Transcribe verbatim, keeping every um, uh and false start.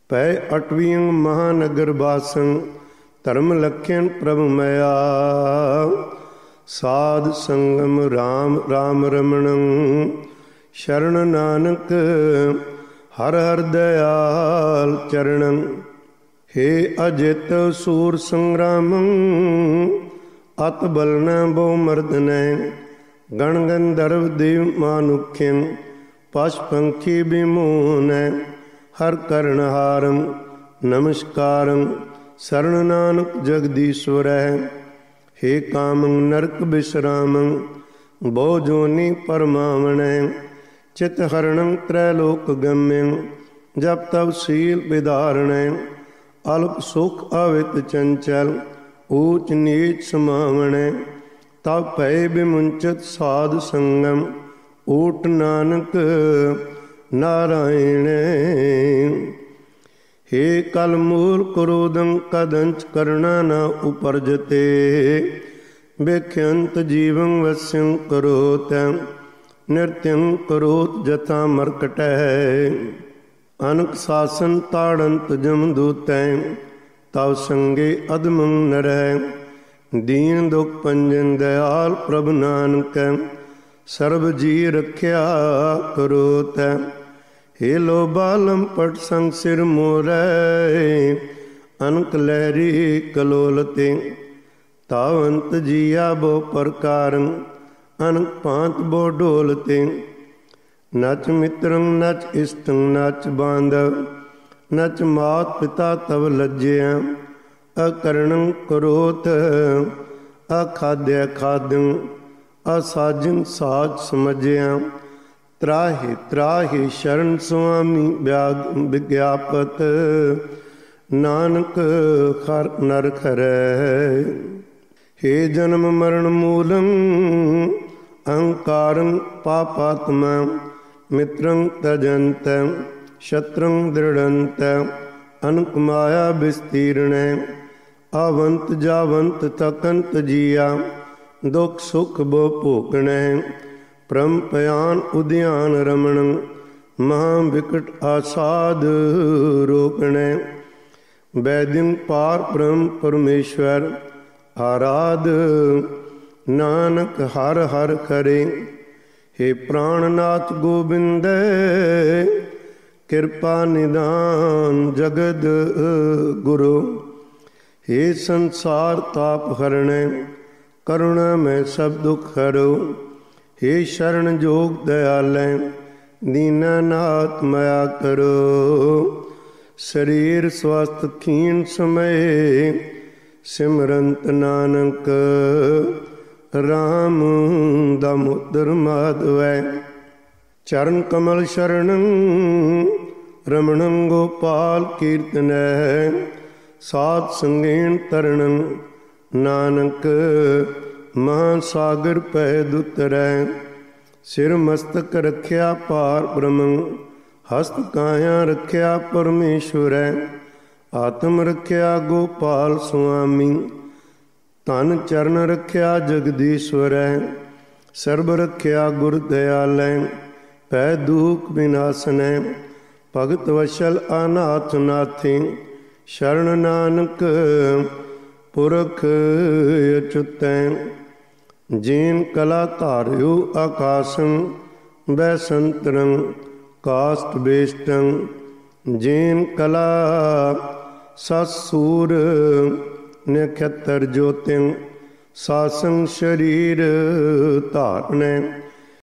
पै अटवीं महानगर बासं धर्म लख्यन प्रभु मया। साध संगम राम राम रमणं शरण नानक हर हर दयाल चरणं। हे अजित सूर संग्रामं अत बलना बो मर्दनै। गण गंधर्व देव मानुख्यं पशु पंखी विमोहनै। हर करनहारं नमस्कारं शरण नानक जगदीश्वरै। हे कामं नरक विश्रामं बहु जोनि परमावणै। चित हरणं त्रैलोक गम्यं जप तप शील विधारणै। अल्प सुख अवित चंचल ऊच नीच समावणै। तब भय विमुंचत साध संगम ऊट नानक नारायण। हे कल मूल क्रोधं कदंच करना न उपरजते। बेख्यंत जीवं वस्यं करोत नृत्यं करोत जथा मरकटै। अनक शासन ताड़ंत जमदूतै तव संगे अदमं नरै। दीन दुख पंजन दयाल प्रभु नानक सर्ब जी रख्या करोत। हे लोभा लंपट संग सिर मोरै अनक लहरी कलोलते। तावंत जिया बो प्रकारं अनक पांत बो डोलते। नच मित्रं नच इष्टं नच बांधव नच मात पिता तव लज्जया। अकरणं करोत अखाद्य खाद्यं असाजन साज समझया। त्राहि त्राहि शरण स्वामी व्याग विज्ञापत नानक खर नर खरै। हे जन्म मरण मूलं अहंकारं पापात्मा। मित्रं तजंत शत्रं दृढ़ंत अनक माया विस्तीर्ण। आवंत जावंत तकंत जिया दुख सुख बो भोगण। परम पयान उद्यान रमणं महा विकट आसाद रोकण। वैद्यं पार ब्रह्म परमेश्वर आराध नानक हर हर करे। हे प्राणनाथ गोबिंद कृपा निदान जगद गुरु। हे संसार ताप हरण करुणा में सब दुख हरो। हे शरण जोग दयालै दीनानाथ मया करो। शरीर स्वस्थ खीन समय सिमरंत नानक राम दामोदर माधवै। चरण कमल शरणं रमणं गोपाल कीर्तनै। साध संगेन तरणं नानक महासागर पै दुतरै। सिर मस्तक रख्या पार ब्रह्मं हस्त काया रख्या परमेश्वरै। आत्म रख्या गोपाल स्वामी तन चरण रख्या जगदीश्वरै। सर्ब रख्या गुर दयालै पै दुख विनाशनै। भगत वशल अनाथ नाथी शरण नानक पुरख अच्युतै। जीन कला धार्यो आकाशं वैसंतरं काष्ठ बेष्टं। जीन कला ससूर नक्षत्र ज्योतिं सासं शरीर धारणै।